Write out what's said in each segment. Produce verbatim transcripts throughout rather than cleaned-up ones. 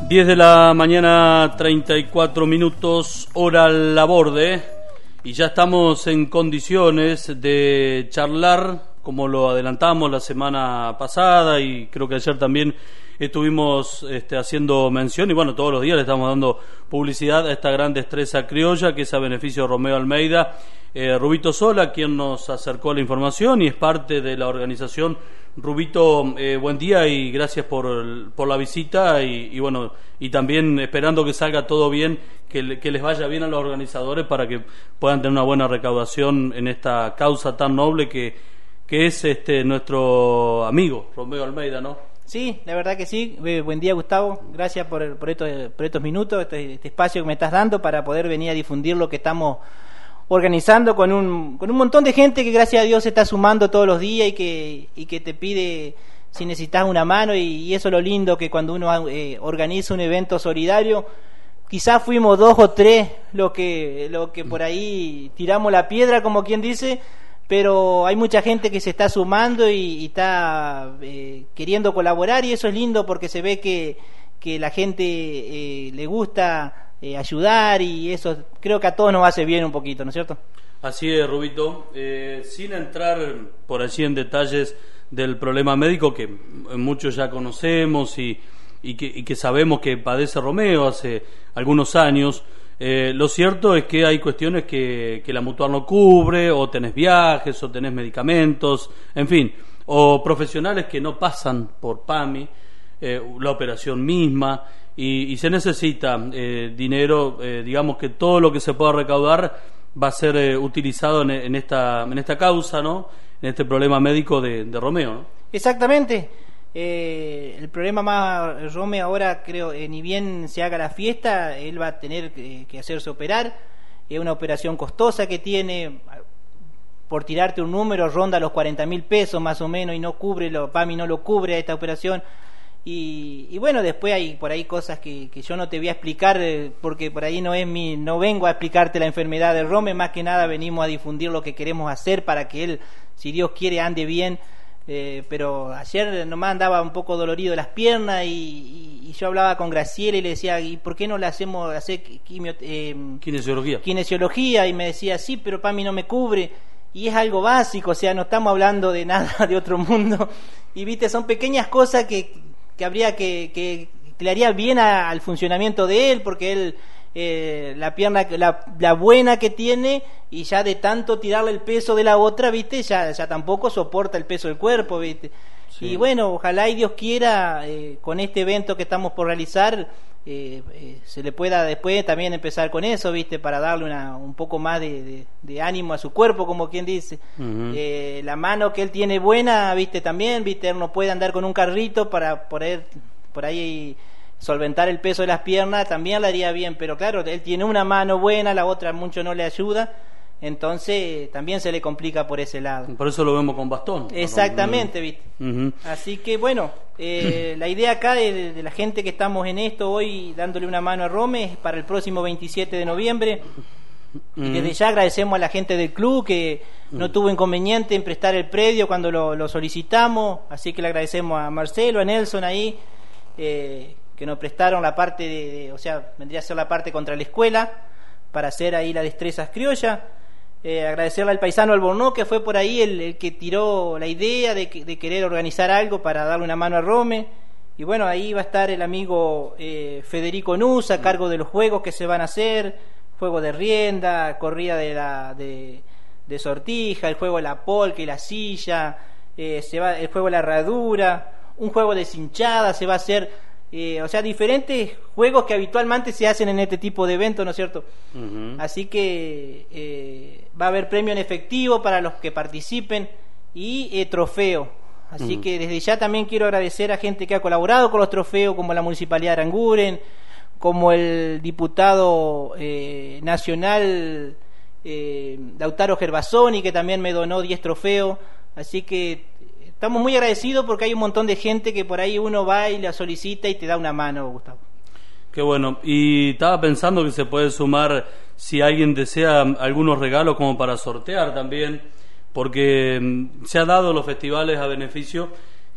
diez de la mañana, treinta y cuatro minutos, hora Laborde, y ya estamos en condiciones de charlar, como lo adelantamos la semana pasada, y creo que ayer también estuvimos este, haciendo mención, y bueno, todos los días le estamos dando publicidad a esta gran destreza criolla, que es a beneficio de Romeo Almeida. Eh, Rubito Sola, quien nos acercó la información y es parte de la organización. Rubito, eh, buen día y gracias por, por la visita y, y bueno, y también esperando que salga todo bien, que, que les vaya bien a los organizadores para que puedan tener una buena recaudación en esta causa tan noble que, que es este nuestro amigo Romeo Almeida, ¿no? Sí, la verdad que sí. Eh, buen día, Gustavo. Gracias por, por, estos, por estos minutos, este, este espacio que me estás dando para poder venir a difundir lo que estamos organizando con un con un montón de gente que gracias a Dios se está sumando todos los días y que y que te pide si necesitas una mano, y, y eso es lo lindo, que cuando uno eh, organiza un evento solidario, quizás fuimos dos o tres lo que lo que por ahí tiramos la piedra, como quien dice, pero hay mucha gente que se está sumando y, y está eh, queriendo colaborar, y eso es lindo porque se ve que que la gente eh, le gusta Eh, ayudar, y eso creo que a todos nos hace bien un poquito, ¿no es cierto? Así es, Rubito. Eh, sin entrar por allí en detalles del problema médico que muchos ya conocemos y, y, que, y que sabemos que padece Romeo hace algunos años, eh, lo cierto es que hay cuestiones que, que la mutual no cubre, o tenés viajes, o tenés medicamentos, en fin, o profesionales que no pasan por PAMI, eh, la operación misma. Y, y se necesita eh, dinero, eh, digamos que todo lo que se pueda recaudar va a ser eh, utilizado en, en esta en esta causa, ¿no? En este problema médico de, de Romeo, ¿no? Exactamente. Eh, el problema más, Romeo ahora creo, eh, ni bien se haga la fiesta, él va a tener que, que hacerse operar. Es una operación costosa que tiene, por tirarte un número, ronda los cuarenta mil pesos más o menos, y no cubre, lo, PAMI no lo cubre a esta operación. Y, y bueno, después hay por ahí cosas que, que yo no te voy a explicar, eh, porque por ahí no es mi, no vengo a explicarte la enfermedad de Rome, más que nada venimos a difundir lo que queremos hacer para que él, si Dios quiere, ande bien. Eh, pero ayer nomás andaba un poco dolorido las piernas, y, y, y yo hablaba con Graciela y le decía, ¿y por qué no le hacemos hacer quimio, eh, kinesiología? kinesiología? Y me decía, sí, pero para mí no me cubre. Y es algo básico, o sea, no estamos hablando de nada de otro mundo. Y viste, son pequeñas cosas que que habría que, que, que le haría bien a, al funcionamiento de él, porque él eh, la pierna la, la buena que tiene, y ya de tanto tirarle el peso de la otra, viste, ya, ya tampoco soporta el peso del cuerpo, viste. Sí. Y bueno, ojalá y Dios quiera, eh, con este evento que estamos por realizar, eh, eh, se le pueda después también empezar con eso, viste, para darle una, un poco más de, de, de ánimo a su cuerpo, como quien dice. Uh-huh. eh, la mano que él tiene buena, viste, también, viste, él no puede andar con un carrito para poder por ahí solventar el peso de las piernas, también le haría bien, pero claro, él tiene una mano buena, la otra mucho no le ayuda, entonces también se le complica por ese lado. Por eso lo vemos con bastón. Exactamente, viste. Uh-huh. Así que bueno, eh, la idea acá de, de la gente que estamos en esto hoy dándole una mano a Rome es para el próximo veintisiete de noviembre. Uh-huh. Y desde ya agradecemos a la gente del club que uh-huh. no tuvo inconveniente en prestar el predio cuando lo, lo solicitamos, así que le agradecemos a Marcelo, a Nelson ahí, eh, que nos prestaron la parte de, de, o sea, vendría a ser la parte contra la escuela para hacer ahí las destrezas criollas. Eh, agradecerle al paisano Albornoz, que fue por ahí el, el que tiró la idea de, de querer organizar algo para darle una mano a Rome. Y bueno, ahí va a estar el amigo eh, Federico Nuz a cargo de los juegos que se van a hacer: juego de rienda, corrida de la de, de sortija, el juego de la polca y la silla, eh, se va el juego de la herradura, un juego de cinchada se va a hacer. Eh, o sea, diferentes juegos que habitualmente se hacen en este tipo de eventos, ¿no es cierto? Uh-huh. Así que eh, va a haber premio en efectivo para los que participen y eh, trofeo. Así uh-huh. que desde ya también quiero agradecer a gente que ha colaborado con los trofeos, como la Municipalidad de Aranguren, como el diputado eh, nacional eh, Lautaro Gervasoni, que también me donó diez trofeos. Así que estamos muy agradecidos porque hay un montón de gente que por ahí uno va y la solicita y te da una mano, Gustavo. Qué bueno. Y estaba pensando que se puede sumar, si alguien desea, algunos regalos como para sortear también, porque se ha dado los festivales a beneficio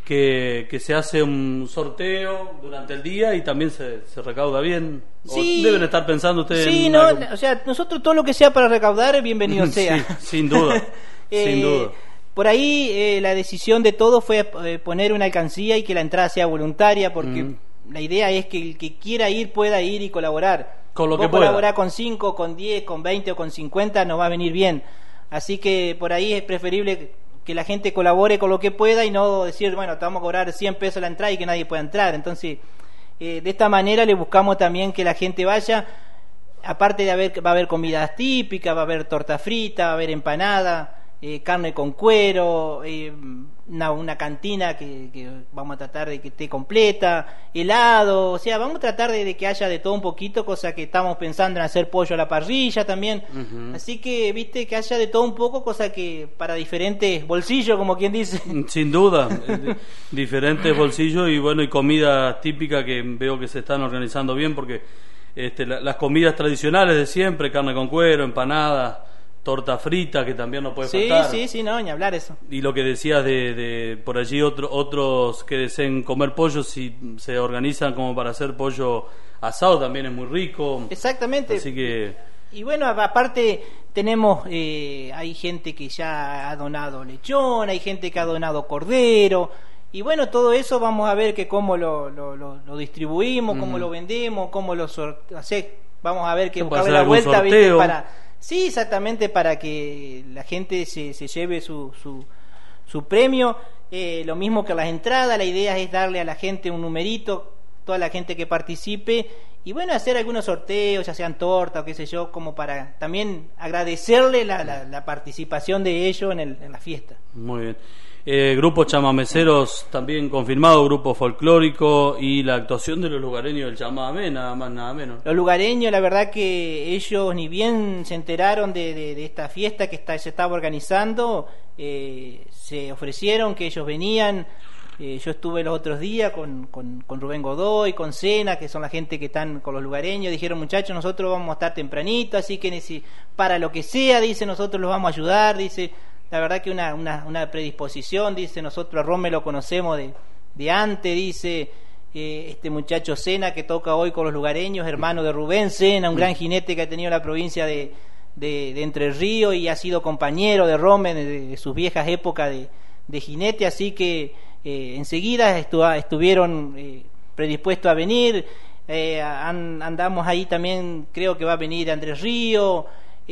que, que se hace un sorteo durante el día y también se, se recauda bien. Sí, ¿O deben estar pensando ustedes sí, en no, algo? o sea, nosotros todo lo que sea para recaudar, bienvenido sea. Sí, sin duda, eh, sin duda. Por ahí eh, la decisión de todo fue eh, poner una alcancía y que la entrada sea voluntaria, porque mm. la idea es que el que quiera ir pueda ir y colaborar. Con lo Vos que pueda. colaborás con cinco, con diez, con veinte o con cincuenta, nos va a venir bien. Así que por ahí es preferible que la gente colabore con lo que pueda y no decir, bueno, te vamos a cobrar cien pesos la entrada y que nadie pueda entrar. Entonces, eh, de esta manera le buscamos también que la gente vaya. Aparte de haber, va a haber comidas típicas, va a haber torta frita, va a haber empanada, eh, carne con cuero, eh, una, una cantina que, que vamos a tratar de que esté completa, helado, o sea, vamos a tratar de, de que haya de todo un poquito, cosa que estamos pensando en hacer pollo a la parrilla también. Uh-huh. Así que, viste, que haya de todo un poco, cosa que para diferentes bolsillos, como quien dice. Sin duda, diferentes bolsillos y bueno, y comida típica que veo que se están organizando bien porque este, la, las comidas tradicionales de siempre, carne con cuero, empanada, torta frita, que también no puede sí, faltar. Sí, sí, sí, no, ni hablar eso. Y lo que decías de, de por allí otro, otros que deseen comer pollo, si se organizan como para hacer pollo asado, también es muy rico. Exactamente. Así que... Y bueno, aparte tenemos, eh, hay gente que ya ha donado lechón, hay gente que ha donado cordero, y bueno, todo eso vamos a ver que cómo lo, lo, lo, lo distribuimos, mm. cómo lo vendemos, cómo lo sorteamos, vamos a ver que buscarle la vuelta, ¿viste? Para... Sí, exactamente, para que la gente se, se lleve su, su, su premio. Eh, lo mismo que las entradas, la idea es darle a la gente un numerito, toda la gente que participe, y bueno, hacer algunos sorteos, ya sean tortas o qué sé yo, como para también agradecerle la, la, la participación de ellos en, el, en la fiesta. Muy bien. Eh, grupo chamameceros también confirmado, grupo folclórico y la actuación de los lugareños del chamamé, nada más, nada menos. Los lugareños, la verdad que ellos ni bien se enteraron de, de, de esta fiesta que está, se estaba organizando, eh, se ofrecieron que ellos venían. Eh, yo estuve los otros días con, con, con Rubén Godoy, con Sena, que son la gente que están con los lugareños. Dijeron, muchachos, nosotros vamos a estar tempranito, así que si, para lo que sea, dice, nosotros los vamos a ayudar, dice. La verdad que una, una, una predisposición, dice, nosotros a Rome lo conocemos de, de antes, dice, eh, este muchacho Sena que toca hoy con los lugareños, hermano de Rubén Sena, un gran jinete que ha tenido la provincia de, de, de Entre Ríos y ha sido compañero de Rome de, de sus viejas épocas de, de jinete, así que eh, enseguida estu- estuvieron eh, predispuestos a venir, eh, an, andamos ahí también, creo que va a venir Andrés Río.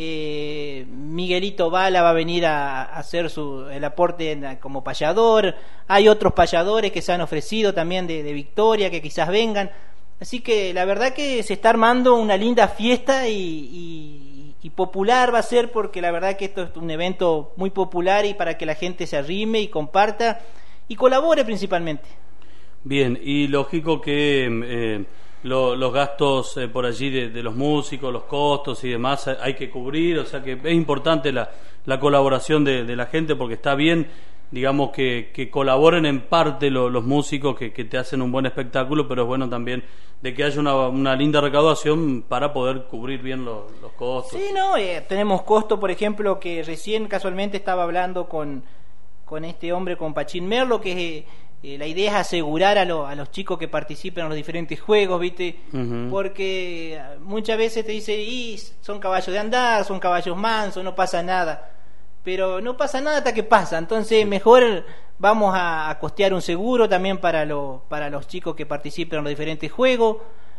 Eh, Miguelito Bala va a venir a, a hacer su, el aporte en, como payador. Hay otros payadores que se han ofrecido también de, de Victoria que quizás vengan, así que la verdad que se está armando una linda fiesta y, y, y popular va a ser, porque la verdad que esto es un evento muy popular y para que la gente se arrime y comparta y colabore principalmente. Bien, y lógico que eh, Lo, los gastos eh, por allí de, de los músicos, los costos y demás hay que cubrir, o sea que es importante la, la colaboración de, de la gente, porque está bien, digamos, que, que colaboren en parte lo, los músicos que, que te hacen un buen espectáculo, pero es bueno también de que haya una, una linda recaudación para poder cubrir bien los, los costos. Sí, no, eh, tenemos costos, por ejemplo, que recién casualmente estaba hablando con, con este hombre, con Pachín Merlo, que es... Eh, la idea es asegurar a, lo, a los chicos que participen en los diferentes juegos, ¿viste? Uh-huh. Porque muchas veces te dicen, y son caballos de andar, son caballos mansos, no pasa nada. Pero no pasa nada hasta que pasa. Entonces, mejor vamos a, a costear un seguro también para, lo, para los chicos que participen en los diferentes juegos.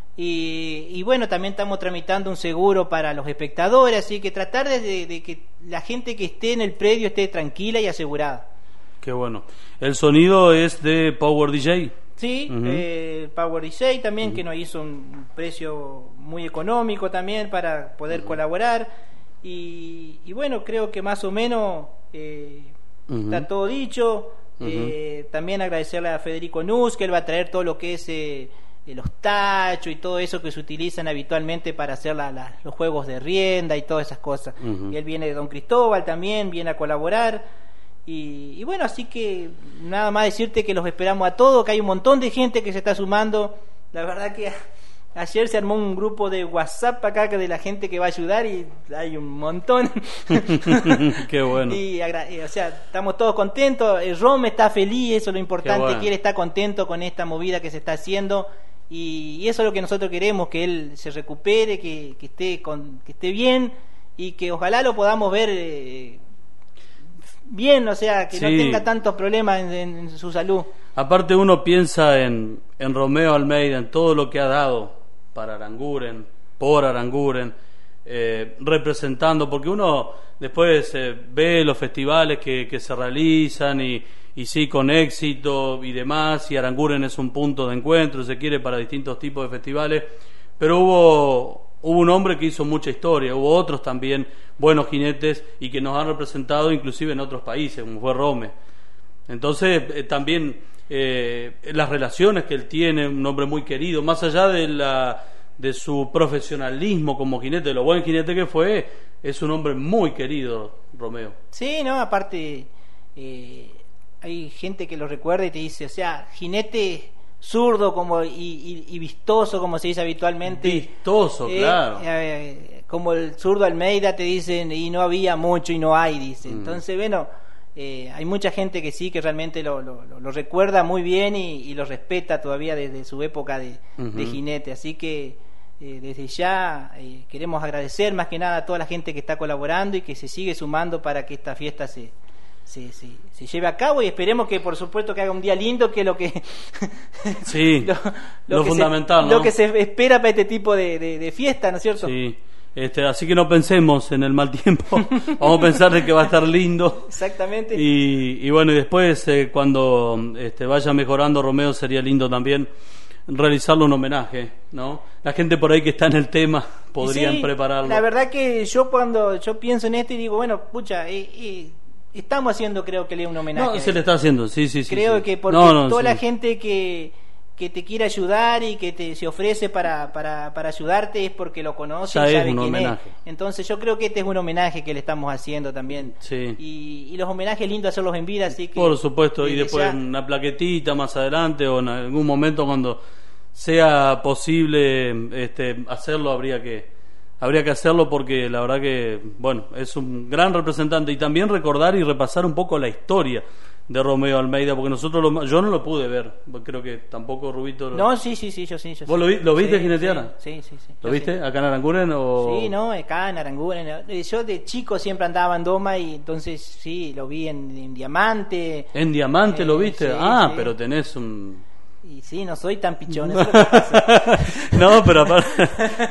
Y, y bueno, también estamos tramitando un seguro para los espectadores. Así que tratar de, de, de que la gente que esté en el predio esté tranquila y asegurada. Qué bueno. ¿El sonido es de Power D J? Sí, uh-huh. eh, Power D J también, uh-huh. que nos hizo un precio muy económico también para poder uh-huh. colaborar. Y, y bueno, creo que más o menos eh, uh-huh. está todo dicho. Uh-huh. Eh, también agradecerle a Federico Nuz, que él va a traer todo lo que es eh, los tachos y todo eso que se utilizan habitualmente para hacer la, la, los juegos de rienda y todas esas cosas. Uh-huh. Y él viene de Don Cristóbal también, viene a colaborar. Y, y bueno, así que nada más decirte que los esperamos a todos, que hay un montón de gente que se está sumando. La verdad que Ayer se armó un grupo de WhatsApp acá de la gente que va a ayudar y hay un montón. Qué bueno. Y, o sea, estamos todos contentos. El Rome está feliz, eso es lo importante, bueno. Que él está contento con esta movida que se está haciendo. Y, y eso es lo que nosotros queremos, que él se recupere, que, que, esté, con, que esté bien y que ojalá lo podamos ver eh, bien, o sea, que sí. No tenga tantos problemas en, en, en su salud. Aparte uno piensa en, en Romeo Almeida, en todo lo que ha dado para Aranguren, por Aranguren, eh, representando, porque uno después eh, ve los festivales que, que se realizan y, y sí, con éxito y demás, y Aranguren es un punto de encuentro, se quiere, para distintos tipos de festivales, pero hubo, hubo un hombre que hizo mucha historia, hubo otros también buenos jinetes y que nos han representado inclusive en otros países, como fue Rome. Entonces eh, también eh, las relaciones que él tiene, un hombre muy querido, más allá de la de su profesionalismo como jinete, de lo buen jinete que fue, es un hombre muy querido, Romeo. Sí, no, aparte eh, hay gente que lo recuerda y te dice, o sea, jinete zurdo como y, y, y vistoso, como se dice habitualmente. Vistoso, eh, claro. Eh, como el zurdo Almeida, te dicen, y no había mucho y no hay, dice. Mm. Entonces, bueno, eh, hay mucha gente que sí, que realmente lo, lo, lo recuerda muy bien y, y lo respeta todavía desde su época de, uh-huh. de jinete. Así que eh, desde ya eh, queremos agradecer más que nada a toda la gente que está colaborando y que se sigue sumando para que esta fiesta se... Se, se, se lleve a cabo y esperemos que por supuesto que haga un día lindo, que es lo que sí, lo, lo, lo que fundamental, se, ¿no? Lo que se espera para este tipo de, de, de fiesta, ¿no es cierto? Sí, este, así que no pensemos en el mal tiempo, vamos a pensar de que va a estar lindo. Exactamente. Y, y bueno, y después eh, cuando este, vaya mejorando Romeo, sería lindo también realizarle un homenaje, ¿no? La gente por ahí que está en el tema podrían sí, prepararlo. La verdad que yo cuando yo pienso en esto y digo, bueno, pucha, eh, eh, estamos haciendo, creo que le un homenaje. No, se le está haciendo, sí, sí, sí. Creo sí. que porque no, no, toda sí. la gente que, que te quiere ayudar y que te se ofrece para, para, para ayudarte es porque lo conoce ya y es sabe un quién homenaje. es. Entonces yo creo que este es un homenaje que le estamos haciendo también. Sí. Y, y los homenajes lindo hacerlos en vida, así que... Por supuesto, y después ya... una plaquetita más adelante o en algún momento cuando sea posible este, hacerlo, habría que... Habría que hacerlo porque la verdad que, bueno, es un gran representante. Y también recordar y repasar un poco la historia de Romeo Almeida, porque nosotros lo, yo no lo pude ver, creo que tampoco Rubito lo... No, sí, sí, sí, yo sí. Yo ¿Vos sí. lo, vi, lo viste, sí, jinetear? Sí, sí, sí. ¿Lo viste? Sí. ¿Acá en Aranguren o...? Sí, no, acá en Aranguren. Yo de chico siempre andaba en Doma y entonces sí, lo vi en, en Diamante. ¿En Diamante eh, lo viste? Sí, ah, sí. Pero tenés un... Y sí, no soy tan pichón, eso es lo que pasa. No, pero aparte,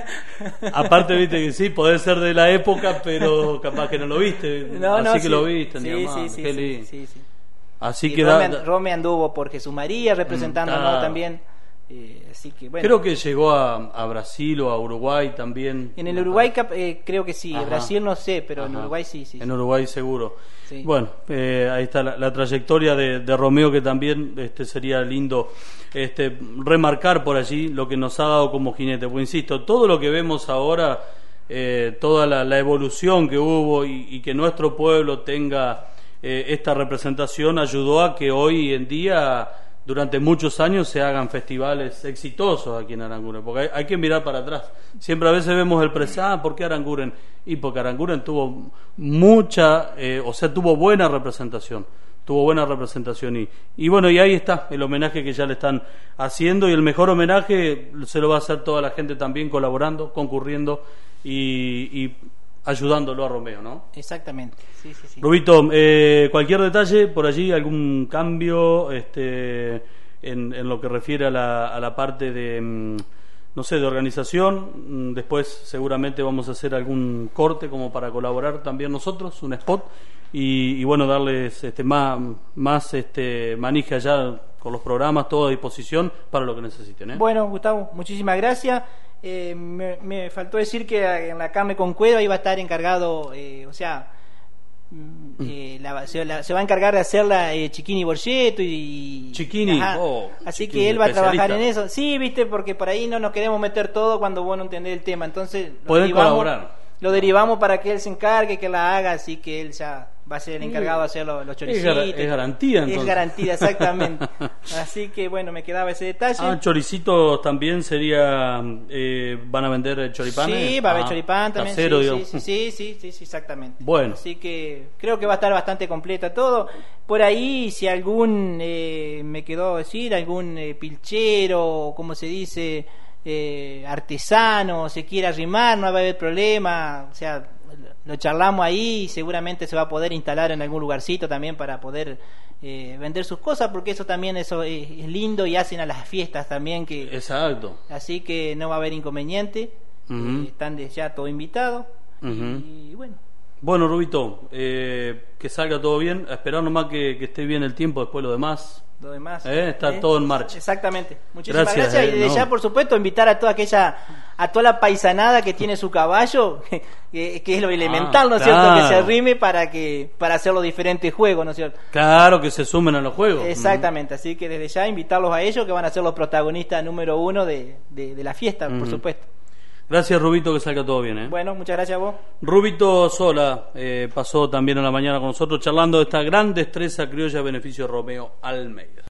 aparte viste que sí, podés ser de la época, pero capaz que no lo viste. No, así no, que sí. lo viste, sí, sí, sí, sí, sí, sí, sí. Así y que Rome, da, Rome anduvo por Jesús María representándonos ah, también. Eh, así que bueno. Creo que llegó a, a Brasil o a Uruguay también. En el Uruguay eh, creo que sí, Ajá. Brasil no sé, pero Ajá. en Uruguay sí, sí. En sí. Uruguay seguro. Sí. Bueno, eh, ahí está la, la trayectoria de, de Romeo, que también este, sería lindo este, remarcar por allí lo que nos ha dado como jinete. Pues insisto, todo lo que vemos ahora, eh, toda la, la evolución que hubo y, y que nuestro pueblo tenga eh, esta representación ayudó a que hoy en día, durante muchos años, se hagan festivales exitosos aquí en Aranguren, porque hay, hay que mirar para atrás. Siempre a veces vemos el presente, ah, ¿por qué Aranguren? Y porque Aranguren tuvo mucha, eh, o sea, tuvo buena representación, tuvo buena representación y, y bueno, y ahí está el homenaje que ya le están haciendo, y el mejor homenaje se lo va a hacer toda la gente también colaborando, concurriendo y, y ayudándolo a Romeo, ¿no? Exactamente, sí, sí, sí. Rubito, eh, cualquier detalle por allí, algún cambio este, en, en lo que refiere a la, a la parte de, no sé, de organización. Después seguramente vamos a hacer algún corte como para colaborar también nosotros, un spot, y, y bueno, darles este, más, más este, manija ya con los programas, todo a disposición para lo que necesiten, ¿eh? Bueno, Gustavo, muchísimas gracias. Eh, me, me faltó decir que en la carne con cueva iba a estar encargado, eh, o sea, eh, la, se, la, se va a encargar de hacerla eh, Chiquini Borgetto y Chiquini, oh, así Chiquini, que él va a trabajar en especialista. eso. Sí, viste, porque por ahí no nos queremos meter todo cuando vos no entendés el tema, entonces lo pueden derivamos, colaborar. Lo derivamos para que él se encargue, que la haga, así que él ya va a ser el encargado de hacer los, los Es, choricitos. gar- es garantía, entonces. Es garantía, exactamente. Así que bueno, me quedaba ese detalle. Ah, choricitos también sería, eh, van a vender choripanes. Sí, va a haber Ah, choripán también. casero, sí, digamos. sí, sí, sí, sí, sí, exactamente. Bueno. Así que creo que va a estar bastante completa todo. Por ahí, si algún, eh, me quedó decir, algún eh, pilchero, como se dice, eh, artesano, se quiere arrimar, no va a haber problema. O sea, lo charlamos ahí y seguramente se va a poder instalar en algún lugarcito también para poder eh, vender sus cosas, porque eso también eso es, es lindo y hacen a las fiestas también que Exacto. así que no va a haber inconveniente. Ujú. Eh, están de ya todos invitados. Ujú. Y, y bueno, Bueno, Rubito, eh, que salga todo bien. A esperar nomás que, que esté bien el tiempo, después lo demás. lo demás. Eh, está ¿eh? todo en marcha. Exactamente. Muchísimas Gracias, gracias. eh, y desde no. ya, por supuesto, invitar a toda aquella, a toda la paisanada que tiene su caballo, que, que es lo elemental, ¿no es cierto? claro. Que se arrime para que para hacer los diferentes juegos, ¿no es cierto? Claro, que se sumen a los juegos. Exactamente. Así que desde ya invitarlos a ellos, que van a ser los protagonistas número uno de, de, de la fiesta, por Ujú. supuesto. Gracias, Rubito, que salga todo bien. ¿eh? Bueno, muchas gracias a vos. Rubito Sola eh, pasó también a la mañana con nosotros charlando de esta gran destreza criolla a beneficio de Romeo Almeida.